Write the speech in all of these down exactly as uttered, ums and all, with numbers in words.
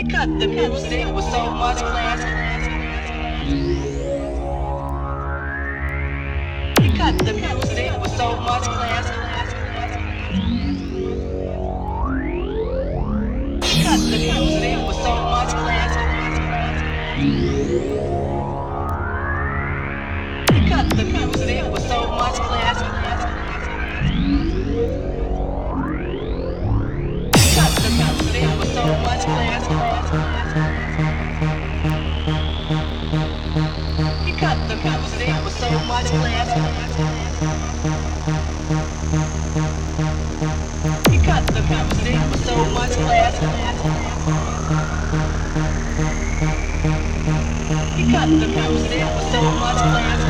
cut the music with so much class. He cut the music with so much class. He cut the music with so much class. He cut the music with so much class. He cut the music with so much class. He cut the music with so much class. He cut the music with so much class. He cut the music with so much class.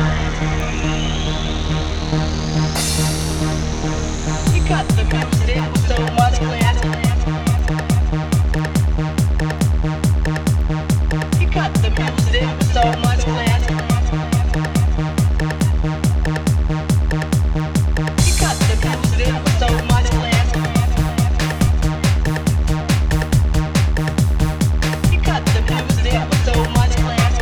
He cut the music with so much class. He cut the music with so much class. He cut the music with so much class. He cut the music with so much class.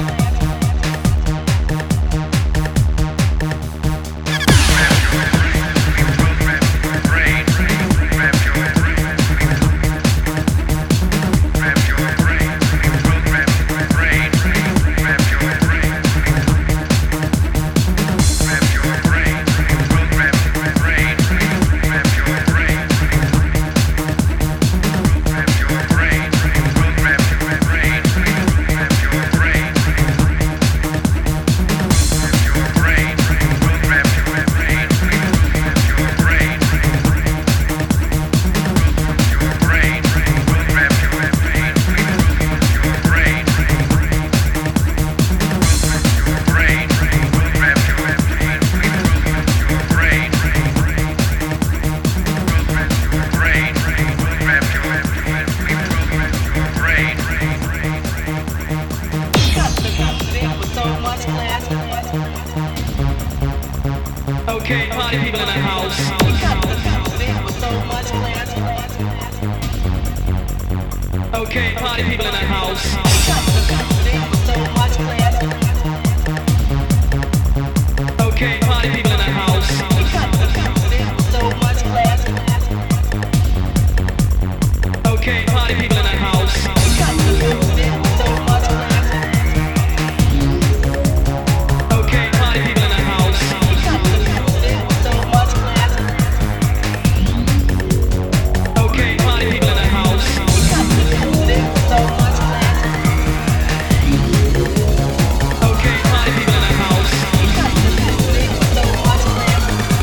Okay, party people in the house. He cut the music with so much class. Okay, party people in the house. He cut the music with so much class. Okay, party people in the house. He cut the music with so much class. Okay, party people in the house. He cut the music with so much class. Okay, party people in the house. He cut the music with so much class. Okay, party people in the house. He cut the music with so much class. Okay, party people in the house. He cut the music with so much class.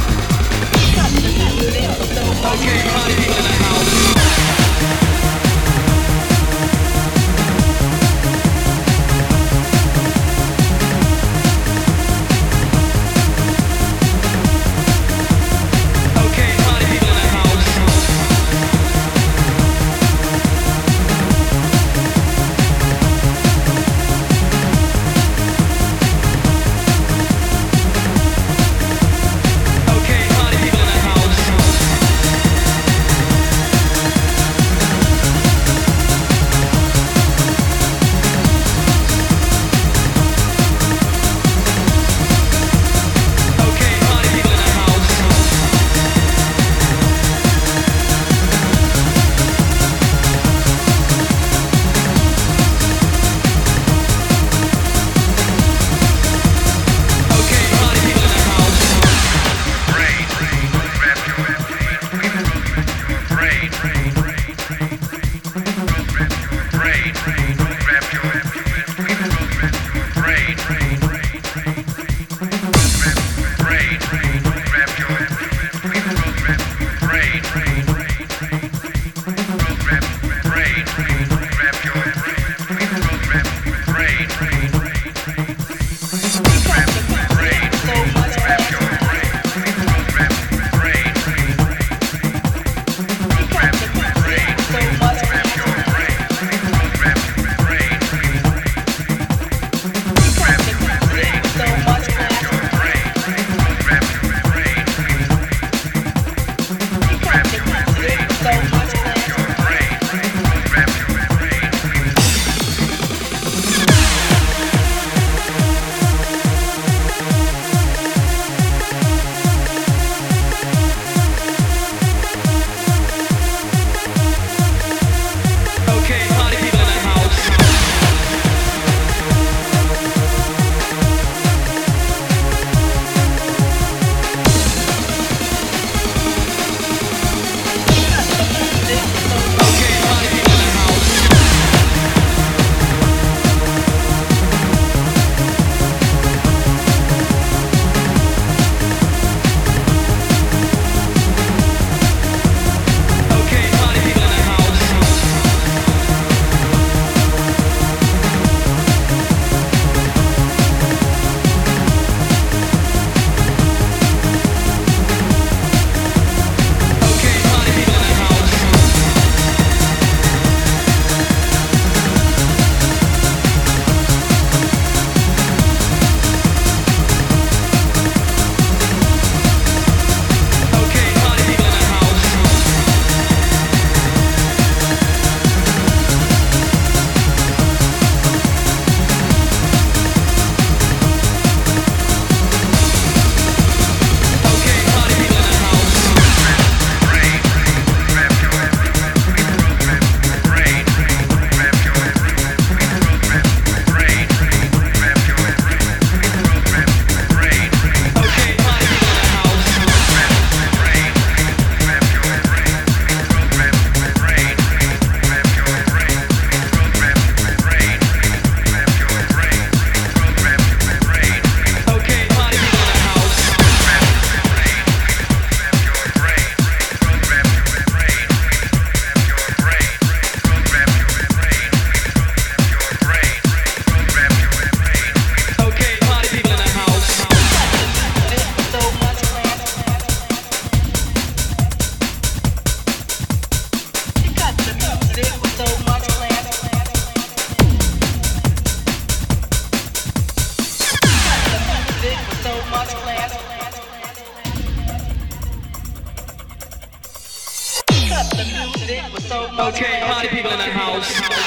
The music was so much Okay, party classic. people in the house.